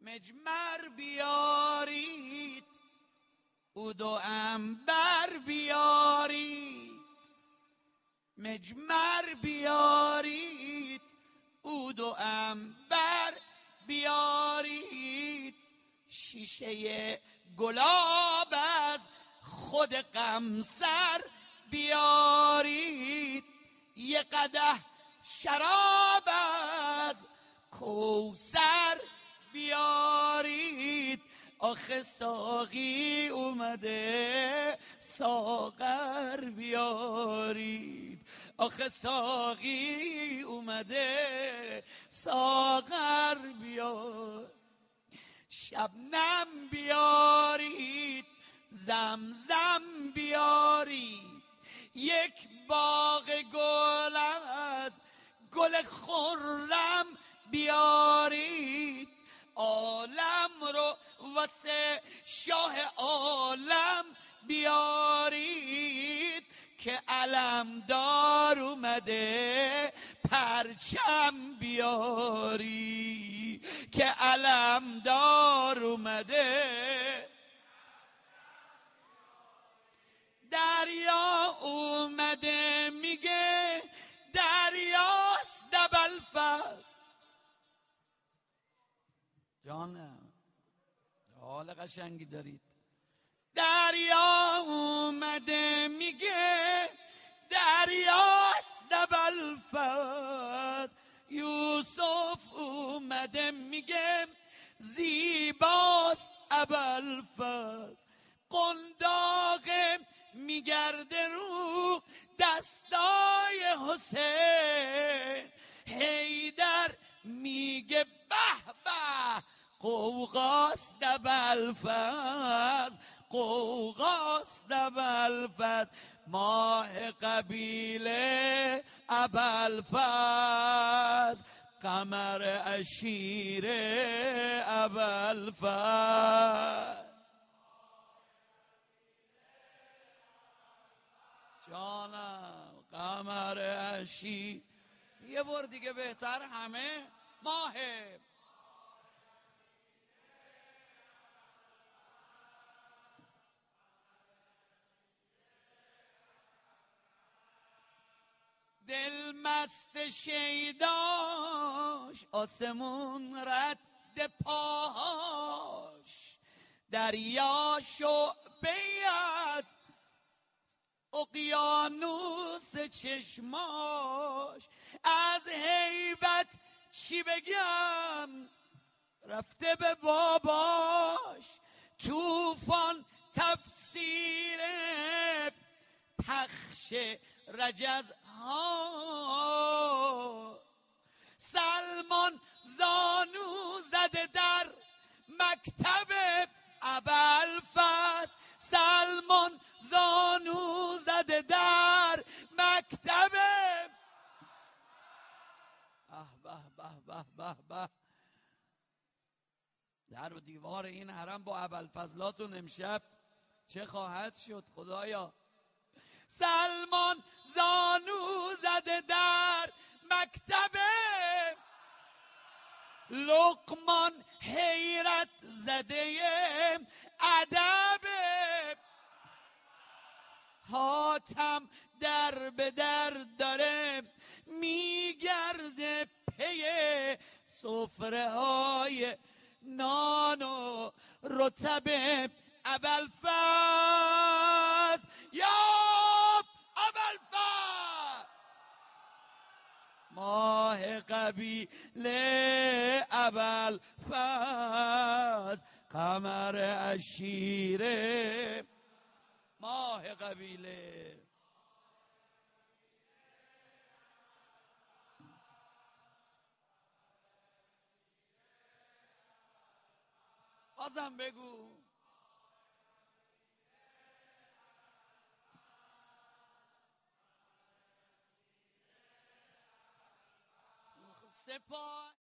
مجمر بیارید عود و عنبر بیارید، مجمر بیارید عود و عنبر بیارید، شیشه گلاب از خود قمصر بیارید، یه قدح شراب از کوثر بیارید. آخه ساقی اومده ساغر بیارید، آخه ساقی اومده ساغر بیارید. شبنم بیارید زمزم بیارید، یک باغ گل از گل خرم بیارید. عالم رو واسه شاه عالم بیارید که علمدار اومده پرچم بیاری، که علمدار اومده. دریا اومده میگه دریاست دبلفز. جانم حال قشنگی دارید. دریا اومده میگه دریاست دبلفز، یوسف اومده میگه زیباست ابوالفضل. قنداق میگرده رو دستای حسین، حیدر میگه به به قوقاست ابوالفضل، قوقاست ابوالفضل. ماه قبیله ابوالفضل، قمر عشیره ابوالفضل. جانم قمر عشیر. یه بار دیگه بهتر همه. ماه دل مست شیداش، آسمون رد پاهاش، دریا شعبه از اقیانوس چشماش. از هیبت چی بگم رفته به باباش، طوفان تفسیر پخش رجزها. سلمان زانو زده در مکتب ابوالفضل، سلمان زانو زده در مکتب. به به به به به. در و دیوار این حرم با ابوالفضلاتون امشب چه خواهد شد خدایا. سلمان زانو زده در مکتب، لقمان حیرت زده ادب، حاتم در به در داره میگرده پی سفره های نان و رطب ابوالفضل. یا ابوالفضل ماه قبیله ابوالفضل، قمر عشیره ماه قبیله. بازم بگو. سپاه